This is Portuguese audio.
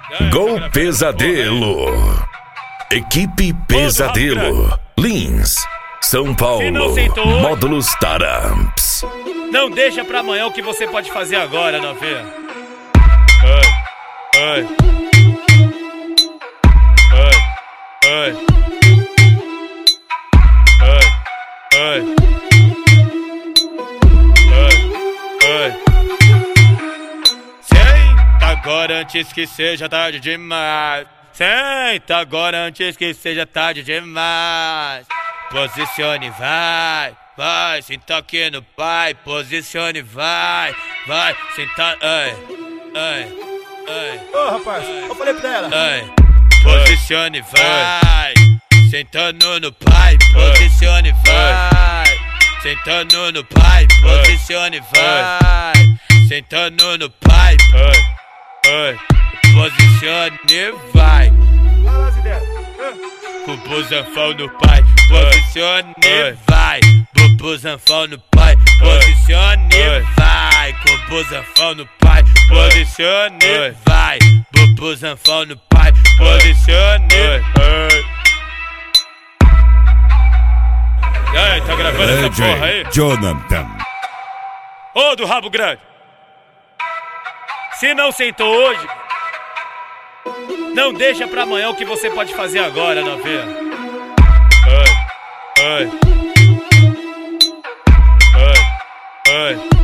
Gol Pesadelo. Equipe Pesadelo. Lins, São Paulo. Módulos Taramps. Não deixa pra amanhã o que você pode fazer agora, novinha. Ai. Senta agora antes que seja tarde demais. Senta agora antes que seja tarde demais. Posicione, vai, senta aqui no pai. Posicione, vai, senta, Ô rapaz, eu falei pra ela. Posicione, vai, sentando no pai. Posicione, vai, sentando no pai. Posicione, vai, sentando no pai. Posicione, vai. Bubu Zanfão no pai. Posicione, vai. Bubu Zanfão no pai. Posicione, vai. Bubu Zanfão no pai. Posicione, vai. Bubu Zanfão no pai. Posicione. E aí, tá gravando essa porra aí? Jonathan. Ô, do rabo grande. Se não sentou hoje, não deixa pra amanhã o que você pode fazer agora, novinha. Ai.